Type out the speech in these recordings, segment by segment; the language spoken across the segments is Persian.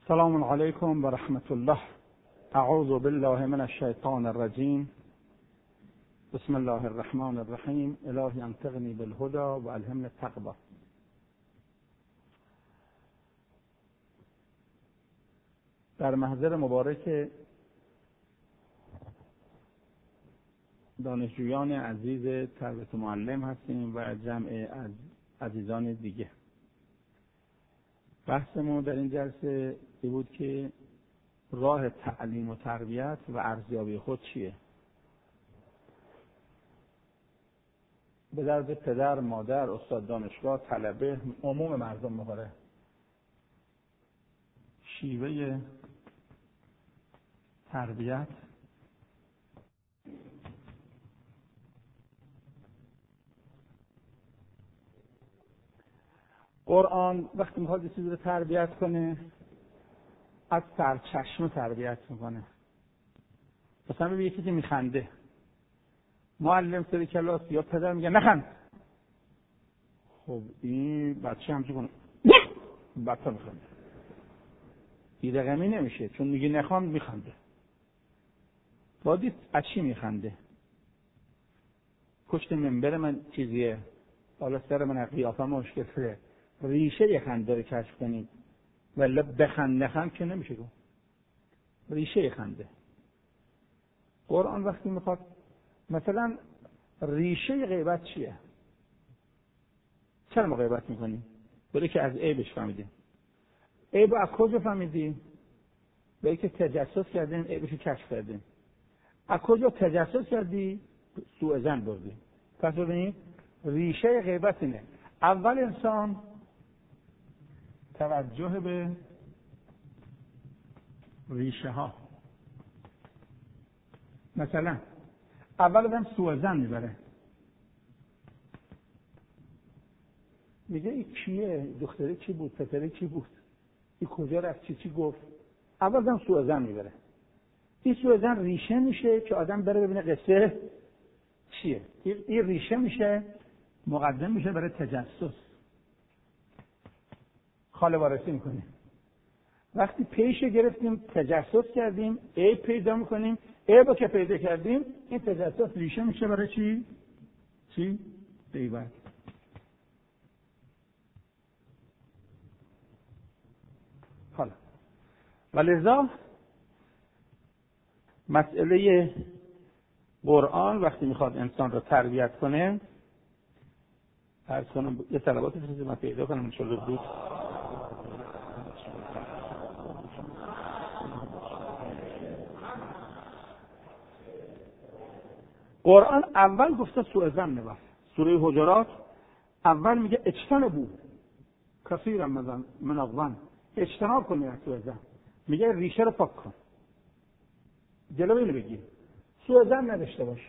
السلام علیکم و رحمت الله. اعوذ بالله من الشیطان الرجیم. بسم الله الرحمن الرحیم. الهی انطقنی بالهدى و الهمنی التقوی. در محضر مبارک دانشجویان عزیز تربیت معلم هستیم و جمع عزیزان دیگه. بحثمون در این جلسه بود که راه تعلیم و تربیت و ارزیابی خود چیه؟ به درد پدر، مادر، استاد دانشگاه، طلبه، عموم مردم میخوره. شیوه تربیت قرآن وقتی میخواد یه چیزی رو تربیت کنه از سرچشمه تربیت میکنه. مثلا ببین یکی که میخنده، معلم سر کلاس یا پدر میگه نخند، خب این بچه همچه کنه بچه میخنده، بیرقمی نمیشه چون میگه نخوام میخنده. باید از چی میخنده؟ پشت منبر من چیزیه، بالا سر من قیافه مشکله، ریشه یه خنده رو کشف کنید ولی بخند نخند که نمیشه گفت. ریشه خنده. قرآن وقتی میخواد مثلا ریشه غیبت چیه؟ چرا ما غیبت میکنیم؟ برای که از عیبش فهمیدیم. عیب از کجا فهمیدیم؟ برای که تجسس کردیم، عیبش رو کشف کردیم. از کجا تجسس کردی؟ سوء ظن بردی. پس ببینید ریشه غیبت اینه. اول انسان توجه به ریشه ها. مثلا اول آدم سوء ظن میبره، میگه این کیه؟ دختره کی بود؟ پسره کی بود؟ این کجا رفت؟ چی گفت؟ اول آدم سوء ظن میبره. این سوء ظن ریشه میشه که آدم بره ببینه قصه چیه. این ریشه میشه مقدم میشه برای تجسس. خاله وارسی میکنیم. وقتی پیش گرفتیم تجسس کردیم، عیب پیدا میکنیم. عیب که پیدا کردیم این تجسس ریشه میشه برای چی؟ غیبت. حالا ولذا مسئله قرآن وقتی میخواد انسان رو تربیت کنه، عرض کنم یه طلبات فیزیک من پیدا کنم ان شاءالله بود. قرآن اول گفته سوء ظن نبر. سوره حجرات اول میگه اجتنبوا کثیرا من الظن، اجتناب کنید از سوء ظن. میگه ریشه رو پاک کن، جلو اینو بگیر، سوء ظن نداشته باش.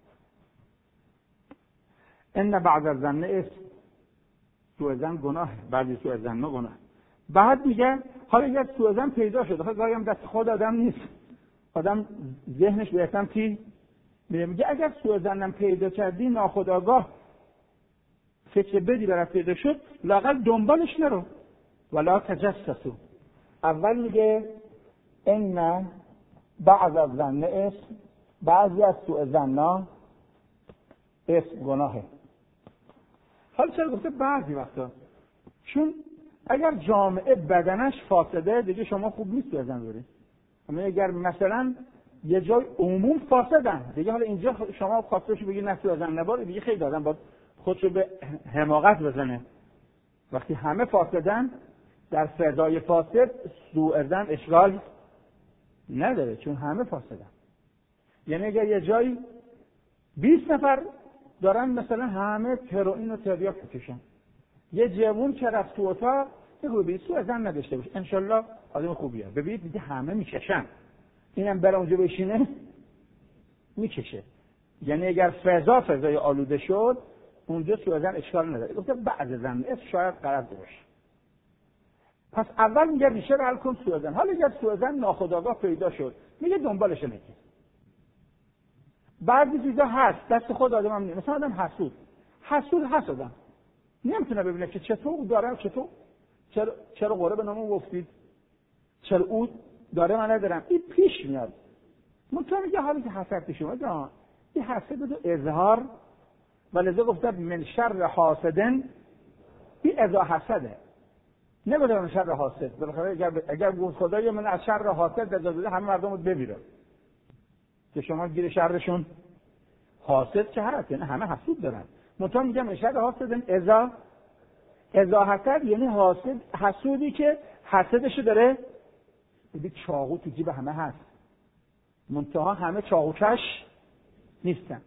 ان بعد الظن اسم، سوء ظن گناه، بعضی سوء ظن گناه. بعد میگه حالا اگر سوء ظن پیدا شد، خب گاهی هم دست خود آدم نیست، آدم ذهنش به سمتی میگه اگر سوء ظنم پیدا کردی ناخودآگاه فکر بدی برات پیدا شد، لااقل دنبالش نرو ولا تجسسوا. اول میگه ان بعض الظن اسم، بعضی از سوء ظن‌ها اسم گناهه. حالا چرا گفته بعضی وقتا؟ چون اگر جامعه بدنش فاسده دیگه شما خوب نیست سوء ظن داری. اما اگر مثلا یه جای عموم فاسدن دیگه، حالا اینجا شما خواستش بگی نه سوء ظن نبار، دیگه خیلی دادن باید خودشو به حماقت بزنه. وقتی همه فاسدن در فضای فاسد سوء ظن اشکال نداره چون همه فاسدن. یعنی اگر یه جایی 20 نفر دارن مثلا همه هروئین و تریاک میکشن، یه جوون که رفت تو اتاق بگو سوء ظن نداشته باش ان شاء الله آدم خوبیه. ببینید دیگه همه میکشن، اینم بره اونجا بشینه میکشه. یعنی اگر فضای آلوده شد اونجا سوء ظن اشکال نداره. گفته بعض ظن اس شاید غلط باشه. پس اول میگه ریشه رو حل کن سوء ظن. حالا اگر سوء ظن ناخودآگاه پیدا شد میگه دنبالش نگیر. بعضی چیزا هست دست خود آدم هم نیست. مثلا آدم حسود هست آدم نمیتونه ببینه که چطور داره، چرا قرآن به نامون گفتید، چرا او داره من ندارم. این پیش میاد. منطقه میگه حالی که حسد پیش اومد، این حسد رو اظهار و لذا گفته من شر حاسدن، این ازا حسده، نگوده من شر حاسد. بالاخره اگر گفت خدایا من از شر حاسد داده همه مردم رو ببیرم، که شما گیر شرشون حاسد که هست، یعنی همه حسود دارن. منطقه میگه من شر حاسدن ازا حسد، یعنی حسودی که حسدشو داره. ببین چاقو تو جیب همه هست، منتها همه چاقوکش نیستن.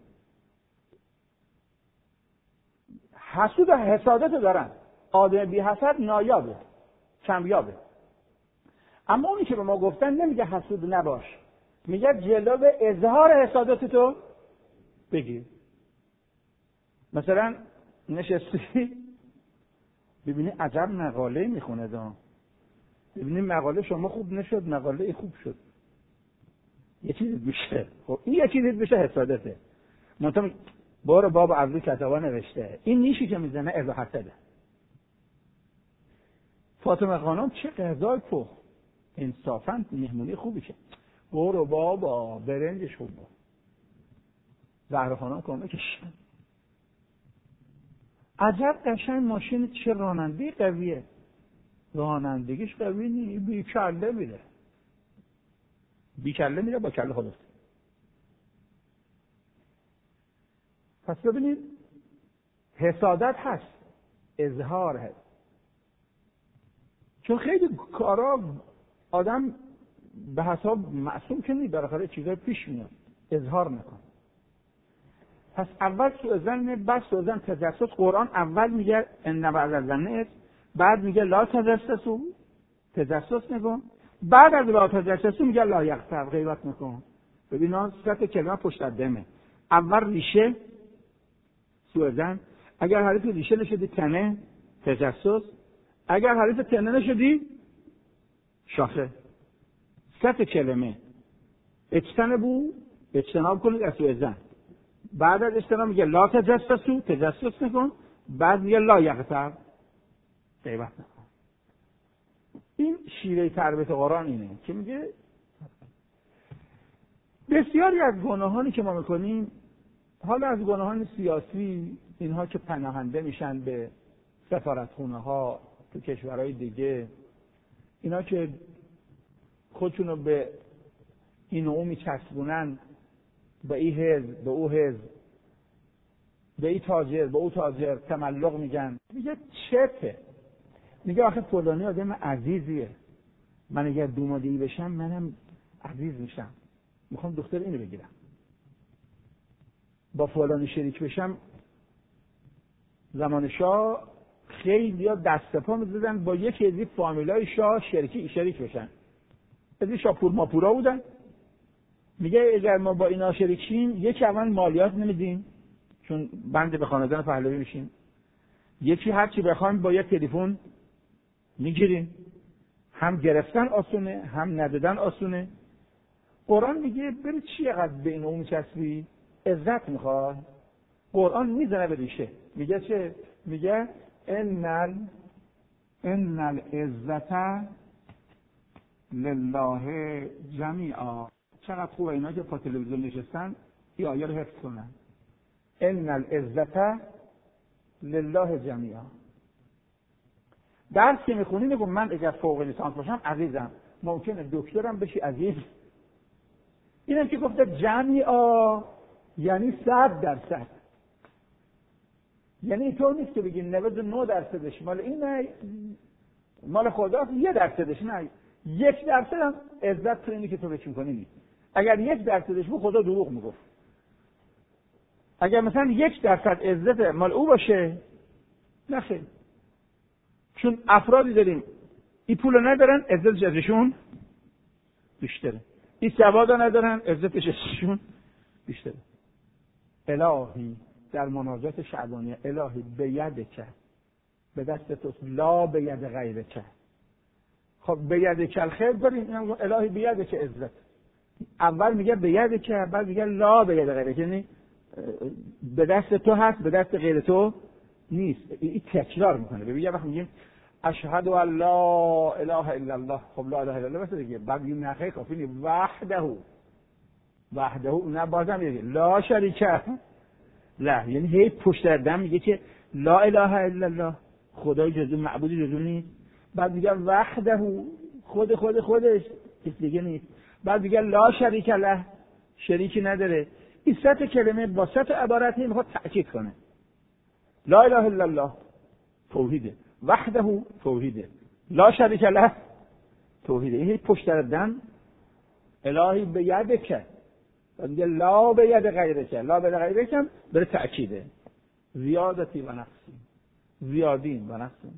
حسود و حسادت دارن. آدم بی حسد نایابه، کمیابه. اما اونی که به ما گفتن نمیگه حسود نباش، میگه جلو اظهار حسادت تو بگیر. مثلا نشستی ببینی عجب مقاله میخونه ببینی مقاله شما خوب نشد، مقاله خوب شد، یه چیزی میشه. خب این یه چیزی میشه حسادته. منتها برو بابا عبدو کتابا نوشته، این نیشی که میزنه ازا حسده. فاطمه خانم چه غذای پخت، انصافاً مهمونی خوبی که برو بابا برنجش خوب بود. زهرا خانم کمکش عجب قشنگ ماشین، چه رانندگی قویه. رانندگیش قوی نیست، بیکله میره، بیکله میره با کله خودت. پس ببینید حسادت هست، اظهار هست. چون خیلی کارا آدم به حساب معصوم که نیست، بالاخره چیزای پیش میاد، اظهار نکن. پس اول سوء ظن، بعد سوء ظن تجسس. قرآن اول میگه ان بعد الظن اثم، بعد میگه لا تجسسوا، تجسس نکن. بعد از لا تجسسوا میگه لا یغتب، غیبت نکن. ببین سه تا کلمه پشت دمه. اول ریشه سوء ظن، اگر حریف ریشه نشدی تنه تجسس، اگر حریف تنه نشدی شاخه. سه تا کلمه. اجتناب کنید از سوء ظن. بعد از اجتناب میگه لا تجسسوا، تجسس نکن. بعد میگه لا یغتب، غیبت نکن. این شیوه تربیت قرآن اینه که میگه بسیاری از گناهانی که ما میکنیم، حالا از گناهان سیاسی، اینها که پناهنده میشن به سفارتخونه ها تو کشورهای دیگه، اینا که خودشونو به این و اون میچسبونن، به این حزب به او حزب، به این تاجر به او تاجر، تملق میگن. میگه چته؟ میگه آخه فلانی آدم عزیزیه، من اگر دومادهی بشم منم عزیز میشم، میخوام دختر اینو بگیرم. با فلانی شریک بشم. زمان شاه خیلی ها دست پا میزدن با یکی از این فامیلای شاه شریک بشن. از این شاپور ماپورا بودن. میگه اگر ما با اینا شریک شیم، یکی اول مالیات نمیدیم چون بنده به خاندان پهلوی میشیم، یکی هر چی بخوایم با یک تلفن میگیریم، هم گرفتن آسونه هم ندادن آسونه. قرآن میگه بری چیه قد به این اون میچسبی؟ عزت میخواد. قرآن میزنه به ریشه. میگه چه؟ میگه ان العزت لله جمیعا. چقدر خوبه اینا که پا تلویزیون نشستن این آیه رو حفظ کنن. ان العزت لله جمیعا. درس که میخونی نگو من اگر فوق لیسانس باشم عزیزم، ممکنه دکترم بشی عزیز. اینم که گفته جمیعا یعنی 100%. یعنی اینطور نیست که بگی 99% مال اینه، مال خدا 1%. نه، 1% هم عزت تو اینی که تو بهش میکنی نیست. اگر 1% بود خدا دروغ میگفت. اگر مثلا 1% عزت مال او باشه، نه خیر. چون افرادی داریم این پولو ندارن، عزتش ازشون بیشتره. این سوادو ندارن، عزتش ازشون بیشتره. الهی در مناجات شعبانیه، الهی به یدک، به دست توست، لا به ید غیرک. خب به یدک الخیر داریم، الهی به یدک عزت. اول میگه به یدک، بعد میگه لا به ید غیرک، یعنی به دست تو هست، به دست غیر تو نیست. این تکرار میکنه. ببین یه وقت میگیم اشهد ان لا اله الا الله. خب لا اله الا الله بس دیگه، بعد میگیم نخیر کافی نیست، وحده نه بازم میگه لا شریک له، یعنی هی پشت دم میگه که لا اله الا الله، خدای جز معبودی جز نیست. بعد میگه وحده، خودش کسی دیگه نیست. بعد میگه لا شریک له، شریکی نداره. این سه تا کلمه با سه تا عبارت میخواد تاکید کنه. لا اله الا الله توحیده، وحده توحیده، لا شریک له توحیده. این پشت دم الهی به یدک، میگه لا به ید غیرک، لا به ید غیرک بره تأکیده. زیادتی و نقصی، زیادین و نقصی.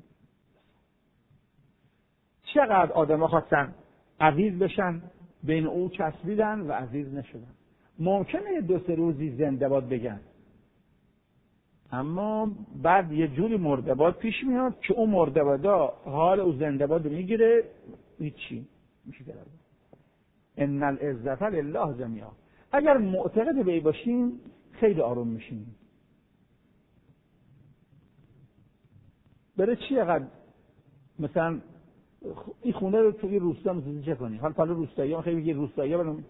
چقدر آدم خواستن عزیز بشن، بین او چسبیدن و عزیز نشدن. ممکنه 2-3 روزی زنده باد بگن، اما بعد یه جوری مرده باد پیش میاد که اون مرده بادا حال او زنده باد میگیره، هیچی میشه کرد. ان العزت لله جمیعا. اگر معتقد به این باشیم خیلی آروم میشیم. بره چی اقدر مثلا این خونه رو توی روستا مثلا چه کنی؟ حالا روستایی ها خیلی میگه روستایی ها برم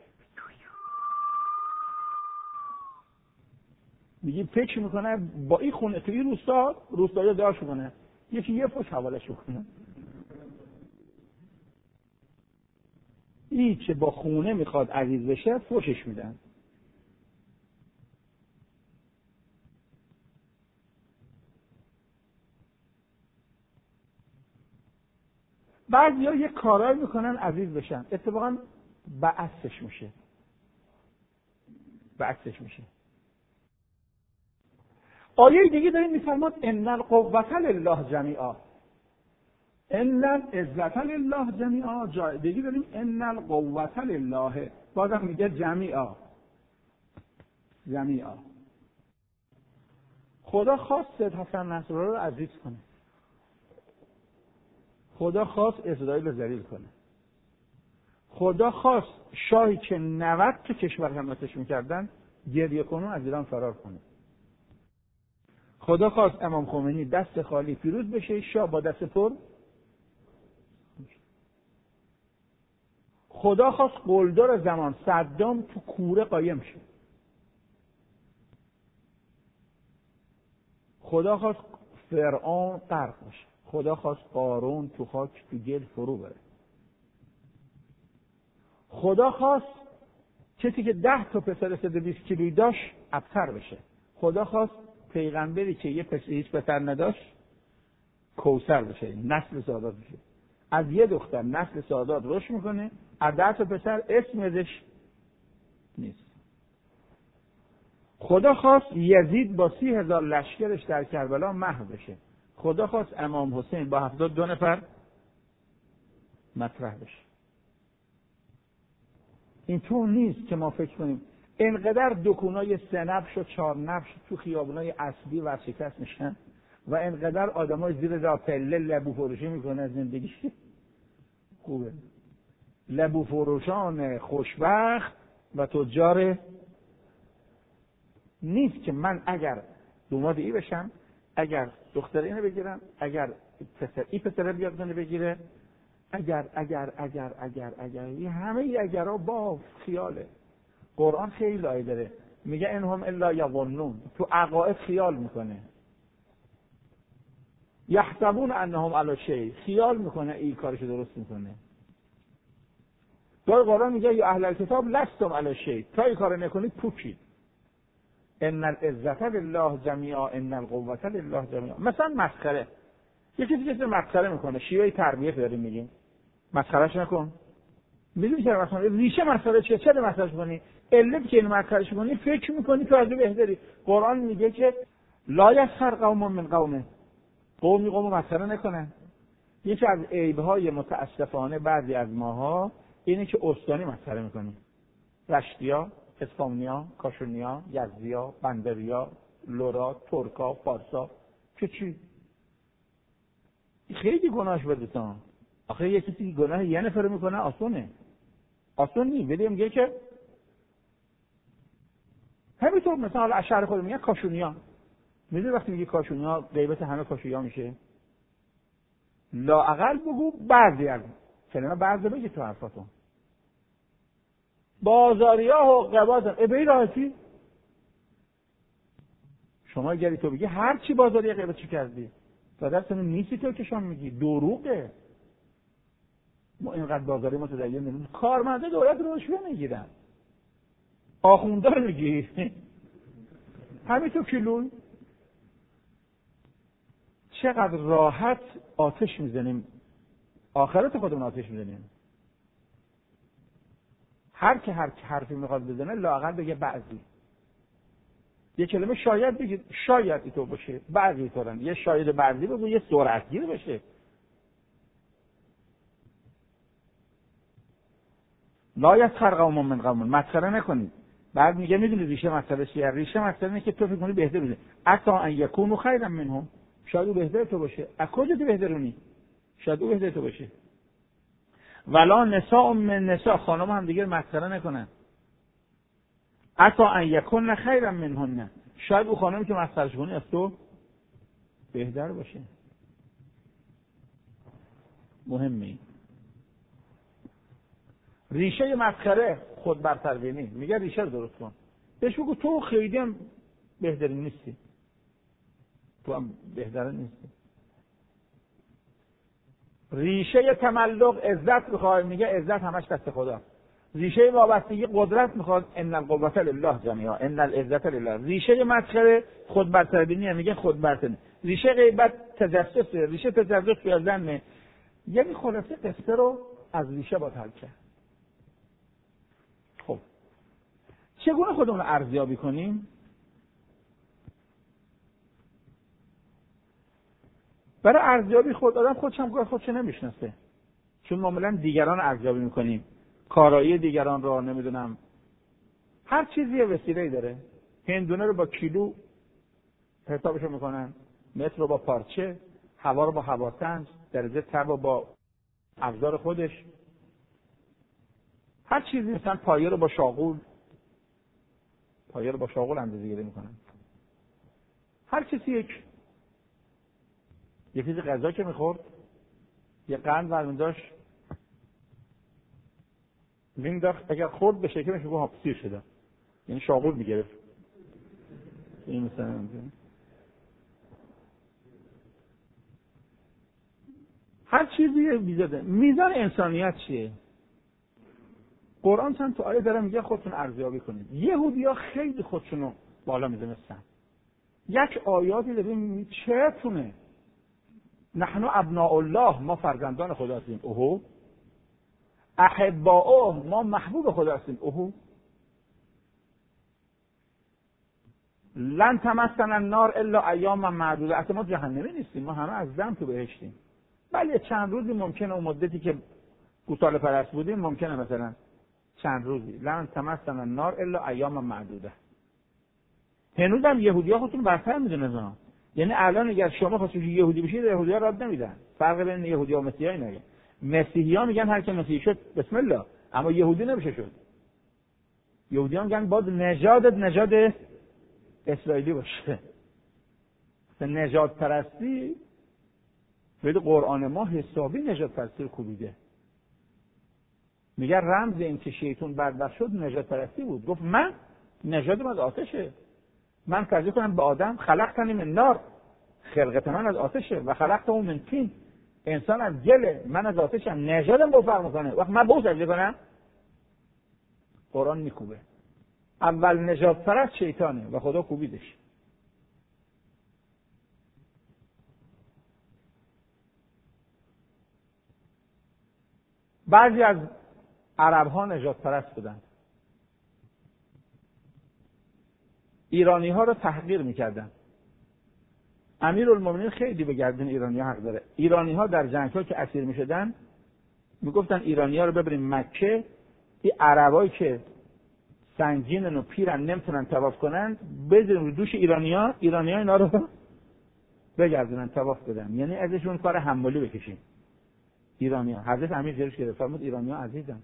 میگی فکر میکنه با این خونه توی روستایی ها داشت کنه، یکی یه فش حوالش کنه. این که با خونه میخواد عزیز بشه فوشش میدن. بعضیا یه کارایی میکنن عزیز بشن، اتفاقا بعکسش میشه. آیه دیگه داریم میفرماد ان القوة لله جمیعا، ان العزت لله جمیعا. جای دیگه داریم ان القوة لله، بازم میگه جمیعا. خدا خواست سید حسن نصرالله رو عزیز کنه، خدا خواست اسرائیل رو ذلیل کنه، خدا خواست شاهی که 90 تا کشور حمایتش میکردن گریه کنه از ایران فرار کنه. خدا خواست امام خمینی دست خالی پیروز بشه، شاه با دست پر. خدا خواست قلدر زمان صدام تو کوره قایم شه. خدا خواست فرعون غرق بشه. خدا خواست قارون تو خاک تو گل فرو بره. خدا خواست کسی که 10 تا پسر 120 کیلویی داشت ابتر بشه. خدا خواست پیغمبری که هیچ پسر نداشت کوثر بشه، نسل سادات بشه. از یه دختر نسل سادات رشد میکنه، از 10 تا پسر اسم ازش نیست. خدا خواست یزید با 30,000 لشکرش در کربلا محو بشه. خدا خواست امام حسین با 72 نفر مطرح بشه. اینطور نیست که ما فکر کنیم اینقدر دکونای 3 نبش و 4 نبش تو خیابونای اصلی و شکست میشن و اینقدر آدمای زیر راپله لبو فروشی میکنه از زندگیش. خوبه لبو فروشان خوشبخت و تجار نیست که من اگر دوماد ای بشم، اگر دختر اینو بگیرم، اگر پسر بیاد منو بگیره، اگر این همه ای اگرها با خیاله. قرآن خیلی آیه داره میگه انهم الا یظنون، تو عقاید خیال میکنه. یحسبون انهم علی شیء، خیال میکنه این کارشو درست میکنه. در قرآن میگه یا اهل الکتاب لستم علی شیء، تا این کارو نکنید پوچید. ان العزت لله جمیعا ان القوة لله جمیعا. مثلا مسخره، یکی که مسخره میکنه، شیوه تربیت داریم میگیم مسخرهش نکن. میدونی چرا مثلا ریشه مسخره چیه؟ چرا مسخرهش کنی؟ علت که این مسخرهش کنی فکر میکنی تو از بهتری. قرآن میگه که لا یسخر قوم من قوم، قوم مسخره نکنن. یکی از عیب‌های متاسفانه بعضی از ماها اینه که استانی مسخره میکنیم. رشتیا، اصفهانیا، کاشانیا، یزدیا، بندریا، لورا، ترکا، فارسا، که چی؟ خیلی گناهش بدتان. آخه یکی که گناه یه نفر میکنه آسون نیست. ولی میگه که همینطور مثلا اشعار خود میگه کاشانیا. میدونی وقتی میگه کاشانیا غیبت همه کاشانیا میشه. لااقل بگو بعضی از کلمه بعضی بگی تو حرفاتون. بازاریا حقوق بازار ابی راحتی شما گری تو بگی هر چی بازاری غیبت چی کردی دادرتون نیستی تو که شما میگی دروغه. ما اینقدر بازاری متدین نیستیم. کارمنده دولت رو رشوه میگیرن. آخونده رو میگی همین تو کیلوی. چقدر راحت آتش میزنیم آخرت خودمون آتش میزنیم. هر که حرفی میخواد بزنه لااقل بگه بعضی. یه کلمه شاید بگید شاید اینطور باشه بعضی اینطورن. یه شاید بعضی بگو یه سرعتگیر بشه. لا یسخر قوم من قوم مسخره نکنید. بعد میگه میدونید ریشه مسئله چیه؟ ریشه مسئله اینه که تو فکر کنی بهتر بشه. عطا ان یکونوا خیرا منهم شاید او بهتر تو باشه. از کجا تو بهترونی؟ شاید او بهتر تو باشه. ولا نساء من نساء خانم هم دیگه مسخره نکنن. عطا ان یکون خیرا منهن شاید او خانمی که مسخرهش کنی از تو بهتر باشه. مهمه. ریشه مسخره خود برتربینی. میگه ریشه رو درست کن. بهش بگو تو خیلی هم بهترین نیستی. تو هم بهترین نیستی. ریشه تملق عزت میخواد. میگه عزت همش دست خدا. ریشه وابستگی قدرت میخواد. ان القوة لله جمیعا ان العزة لله. ریشه مسخره خود برتربینی. میگه خود برتربینی. ریشه غیبت تجسس. ریشه تجسس پیازن. یعنی خلاصه قصه رو از ریشه باید حل کرد. خب چگونه خودمون رو ارزیابی کنیم؟ برای ارزیابی خود آدم خودش نمیشناسه. چون معمولا دیگران ارزیابی میکنیم. کارایی دیگران رو نمیدونم. هر چیزی یه وسیله‌ای داره. هندونه رو با کیلو حسابشو میکنن. متر رو با پارچه. هوا رو با هواسنج. درجه تب رو با ابزار خودش. هر چیزی مثلا پایه رو با شاغول اندازه‌گیری میکنن. هر کسی یک چیزی غذا که میخورد یه قند برمی داشت مینداخت اگر خورد به شکمش میگه ها سیر شده یعنی شاغول میگرفت. این مثلا هر چیزی بیزده. میزان انسانیت چیه؟ قرآن چند تو آیه داره میگه خودتون ارزیابی کنید. یهودی‌ها خیلی خودشونو بالا می‌دونستن. یک آیاتی داریم چهتونه نحن ابناء الله ما فرزندان خدا هستیم. اوهو احباؤه ما محبوب خدا هستیم. اوهو لن تمسنا النار الا ایاما معدوده. اصلا ما جهنمی نیستیم. ما همه از دم تو بهشتیم. ولی چند روزی ممکنه اون مدتی که گوساله پرست بودیم ممکنه مثلا چند روزی لن تمسنا النار الا ایاما معدوده. هنوز هم یهودی‌ها خودشون برتر میدونن. یعنی الان اگر شما خواستید یهودی بشید یهودی‌ها رد نمیدن. فرق بین یهودی‌ها و مسیحی‌ها اینه. مسیحی‌ها میگن هر کی مسیحی شد بسم الله، اما یهودی نمیشه شد. یهودی‌ها میگن باید نژاد اسرائیلی باشه. نژاد پرستی ولی قرآن ما حسابی نژاد پرستی رو کوبیده. میگه رمز این که شیطان بدبخت شد نژاد پرستی بود. گفت من نژاد من از آتشه. من فرض کنم به آدم خلقتنی من نار، خلقت من از آتشه و خلقته من طین، انسان از گله، من از آتشم، نژادم با فرق میکنه. وقت من به او سجده کنم قرآن میکوبه. اول نژاد پرست شیطانه و خدا کوبیدش. بعضی از عرب ها نژاد پرست بودن. ایرانی ها رو تحقیر میکردن. امیرالمومنین خیلی به گردن ایرانی ها حق داره. ایرانی ها در جنگ ها که اسیر میشدن میگفتن ایرانی ها رو ببریم مکه، این عربایی که سنگینن و پیرن نمیتونن طواف کنن بذاریم رو دوش ایرانی ها اینا رو بگردونن طواف بدن. یعنی ازشون کار حمالی بکشیم. ایرانی ها حضرت امیر جلوش گرفت فرمود ایرانی ها عزیزن.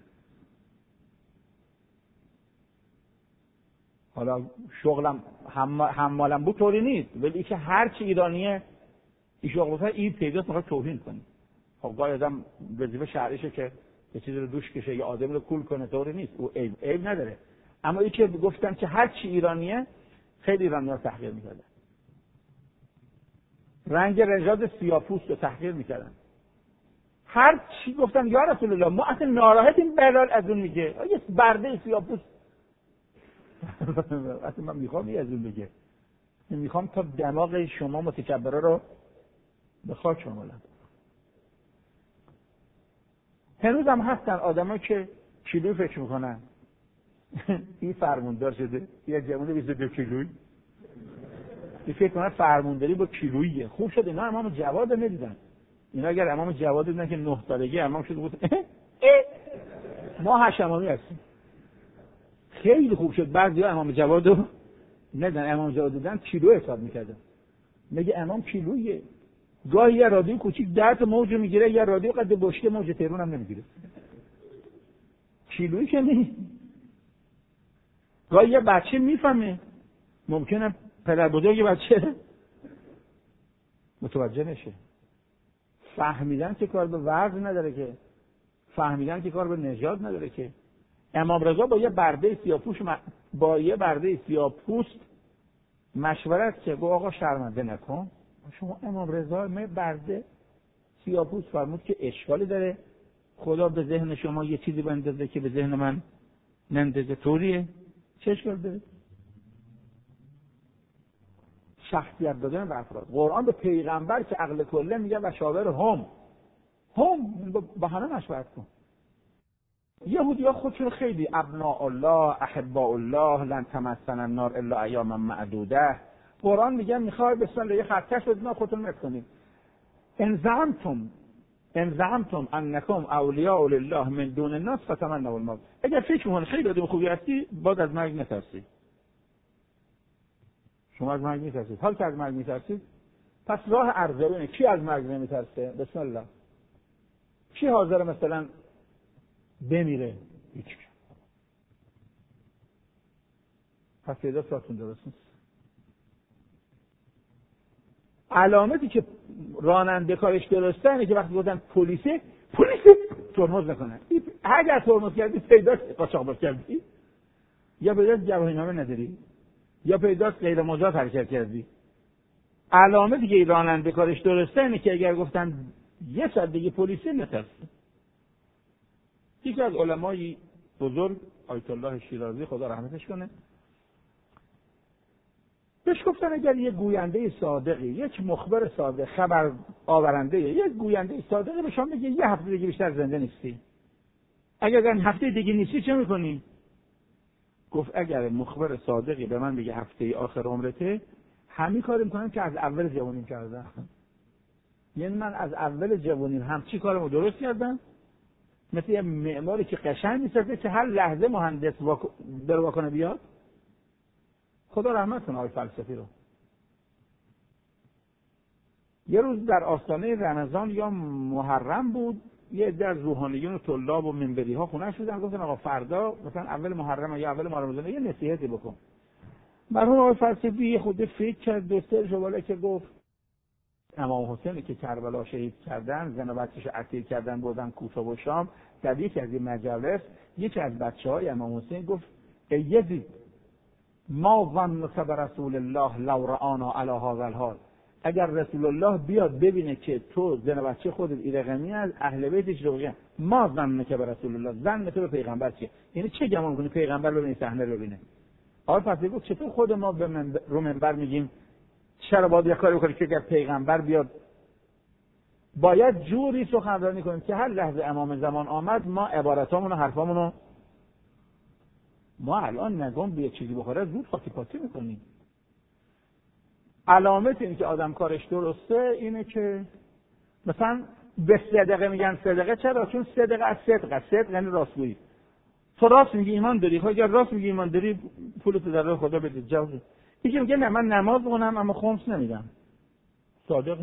حالا شغلم حمالم بود طوری نیست، ولی که هر چی ایرانیه این شغل بکنه این پیداست میخواد توهین کنه. خب گاهی آدم وظیفه شهریشه که یه چیزی رو دوش کشه یا آدم رو کول کنه، طوری نیست، او عیب نداره. اما این که گفتن که هر چی ایرانیه، خیلی ایرانی‌ها تحقیر می‌کردن. رنگ رجاد سیاه‌پوست رو تحقیر می‌کردن. هر چی گفتن یا رسول الله ما اصلا ناراحتیم بلال از اون میگه یه برده سیاه‌پوست. اصلا من میخوام از اون بگه، میخوام تا دماغ شما متکبره رو به خاک شمالم. هنوز هم هستن آدمایی که کیلویی فکر میکنن. این فرماندار شده، یه جوون 22 کیلویی این فکر کنن فرمانداری با کیلوییه. خوب شد اینا امام جواد نمیدیدن. اینا اگر امام جواد دیدن که 9 سالگی امام شده بود ما هشمامی هستیم. خیلی خوب شد بعضیا امام جواد رو ندیدن، امام جواد دیدن کیلو حساب میکردن. میگه امام کیلویه. گاهی یه رادیو کوچیک 10 تا موج میگیره، یه رادیو قد بشکه موج تهران هم نمیگیره. کیلویی که نیست. گاهی یه بچه میفهمه، ممکنه پدر بزرگ بچه متوجه نشه. فهمیدن که کار به وزن نداره، که فهمیدن که کار به نژاد نداره. که امام رضا با یه برده سیاه‌پوست مشورت که گفت آقا شرمنده نکن، شما امام رضا برده سیاه‌پوست فرمود که اشکالی داره خدا به ذهن شما یه چیزی بندازه که به ذهن من نندازه، طوریه؟ چه اشکال داره؟ شخصیت دادن به افراد. قرآن به پیغمبر که عقل کله میگه و شاور هم با همه مشورت کن. یهودی‌ها خودشون خیلی ابناء الله احباء الله لن تمسنا النار الا ایاما معدوده. قرآن میگه میخوای بسم الله یه خطکش بدین خودتون میکنید. ان زعمتم انکم اولیاء لله من دون الناس فتمنوا الموت. اگر فکر می‌کنی خیلی آدم خوبی هستی، باید از مرگ نترسی. شما از مرگ میترسید. حال که از مرگ میترسید، پس راه ارزیابی کی از مرگ نمیترسه؟ بسم الله. کی حاضر مثلا بمیره؟ هیچ. پس پیدا ساتون درست نیست. علامتی که راننده کارش درسته اینه که وقتی گفتن پلیسی ترمز نکنه. اگر ترمز کردی پیداست قاچاقباز کردی، یا پیداست گواهینامه نداری، یا پیداست غیر مجاز حرکت کردی. علامتی که راننده کارش درسته اینه که اگر گفتن یه ساعت دیگه پلیسی نترسه. یکی از علمای بزرگ آیت الله شیرازی خدا رحمتش کنه بهش گفتن اگر یک گوینده صادقی، یک مخبر صادق، خبر آورنده، یک گوینده صادقی به شما بگه یه هفته دیگه بیشتر زنده نیستی، اگر این هفته دیگه نیستی چه میکنی؟ گفت اگر مخبر صادقی به من بگه هفته آخر عمرته، همین کاری میکنم که از اول جوانیم کردم. یعنی من از اول جوانیم همچی کارمو درست کردم، مثل یه معماری که قشنگ میسازه که هر لحظه مهندس بره واکنه بیاد. خدا رحمت کنه آقای فلسفی رو. یه روز در آستانه رمضان یا محرم بود، یه عده از روحانیون و طلاب و منبری ها خونه شدن، گفتن آقا فردا مثلا اول محرم یا اول ماه رمضان یه نصیحتی بکن. مرحوم آقای فلسفی خود فکر کرد، دستر شواله که گفت امام حسینی که کربلا شهید کردن، زن و بچه‌ش اسیر کردن بردن کوفه و شام، در یکی از این مجالس یکی از بچه‌های امام حسین گفت ای یزید ما ظنک برسول الله لو رآنا علی هذا الحال. اگر رسول الله بیاد ببینه که تو زن و بچه خودت ایرقمی از اهل بیتش رو بگن ما ظنک برسول الله، ظن تو به پیغمبر چیه؟ یعنی چه گمان کنی پیغمبر ببینه صحنه رو ببینه؟ آقای فلسفی گفت چطور خود ما رو منبر میگیم چرا باید یک کاری بکنیم که اگر پیغمبر بیاد باید جوری سخنرانی کنیم که هر لحظه امام زمان آمد ما عبارتامون و حرفامون، ما الان نگم به چیزی بخوره زود خاطی پاتی میکنیم. علامت اینه که آدم کارش درسته اینه که مثلا به صدقه میگن صدقه، چرا؟ چون صدقه از صدق یعنی راستگویی. تو راست میگی ایمان داری، خب اگر راست میگی ایمان داری پولت در راه خدا بده. جواب یکی میگه نه من نماز میخونم اما خمس نمیدم. صادق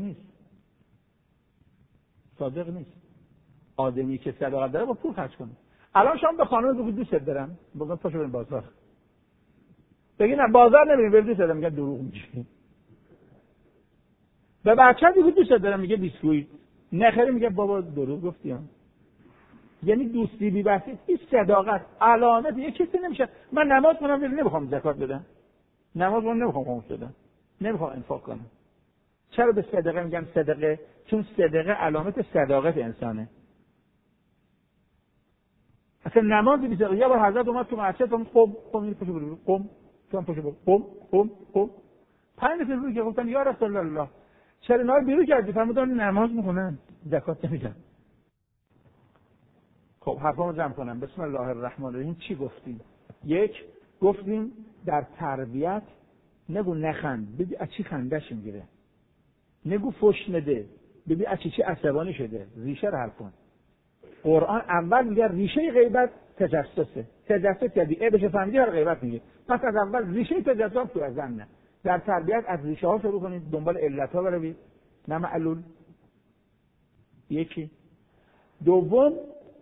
نیست. آدمی که صداقت داره با پول خرج کنه. الان شما به خانم بگو دوست دارم، بگو پاشو بریم بازار. بگی نه بازار نمیریم، بریم دوست دارم، میگه دروغ میگی. به بچه‌ت بگو دوست دارم، میگه بیسکویت. نخری میگه بابا دروغ گفتی. یعنی دوستی بی بحثی، این صداقت علامت. یه کسی نمیشه من نماز کنم ولی نمیخوام زکات بدم، نماز رو نمیخوام خمس بدم، نمیخوام انفاق کنم. چرا به صدقه میگن صدقه؟ چون صدقه علامت صداقت انسانه. اصلا نماز بی صدقه. یه بار حضرت اومد تو مسجد، قم این پشو برو، قم تو پشو برو، قم 5 نفر رو که گفتن یا رسول الله چرا اینا رو بیرون کردی؟ فرمودن نماز میخونن زکات نمیدن. خب حرفامو جمع کنم. بسم الله الرحمن الرحیم. چی گفتیم؟ یک، گفتیم در تربیت نگو نخند، ببین از چی خندش میگیره. نگو فحش نده، ببین از چی عصبانی شده. ریشه رو حل کن. قرآن اول میگه ریشه غیبت تجسسه. تجسس کردی بشه فهمیدی هر غیبت میگه. پس از اول ریشه تجسس تو از زنه. در تربیت از ریشه ها شروع کنید، دنبال علت ها بروید، نه معلول. یکی. دوم،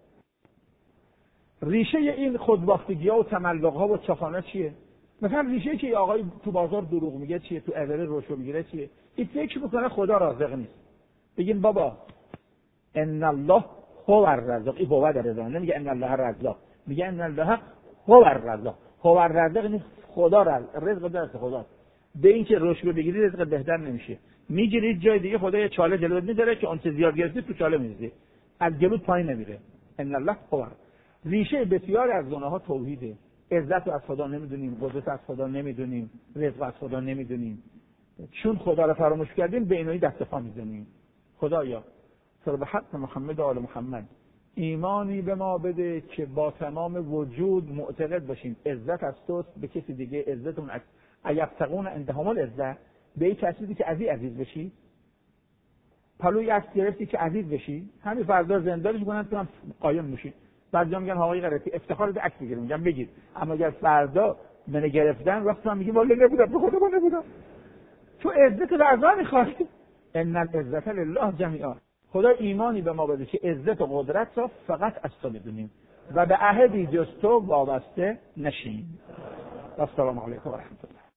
ریشه این خودباختگی ها و تملق ها و چخانه چیه؟ مثلا ریشه که آقای تو بازار دروغ میگه چیه؟ تو اوله روشو میگیره چیه؟ این فکر میکنه خدا رازق نیست. بگیم بابا ان الله هو الرزاق. این بابا در رضا نمیگه ان الله رزاق، میگه ان الله هو الرزاق. هو الرزاق نیست، خدا رزق دست خدا. به این که روش رو بگیری رزق بهتر نمیشه. میگیرید جای دیگه خدا یه چاله جلوت میذاره که اون چه زیاد گرفتی تو چاله میذاری. از جلوت پایین نمیره. ان الله هو. ریشه بسیار از گناه ها توحیده. عزت رو از خدا نمیدونیم، قدرت از خدا نمیدونیم، رزق از خدا نمیدونیم. چون خدا رو فراموش کردیم به اینایی دست پا میزنیم. خدایا سر به حق محمد و آل محمد ایمانی به ما بده که با تمام وجود معتقد باشیم عزت از توست، به کسی دیگه عزتمون از ایبتغون عندهم العزة. به این کسی که عزیز بشی، پلوی از گرفتی که عزیز بشی، همین فردا زندانش کنن تو هم قایم میشی. بعضیا میگن آقای غلطی افتخار به عکس بگیریم، میگم بگیر، اما اگر فردا منو گرفتن وقتی من میگم والله نبودم، به خدا من نبودم، تو عزت لرزا میخواستی. ان العزت لله جمیعا. خدا ایمانی به ما بده که عزت و قدرت را فقط از تو بدونیم و به عهدی جز تو وابسته نشیم. السلام علیکم و رحمت الله.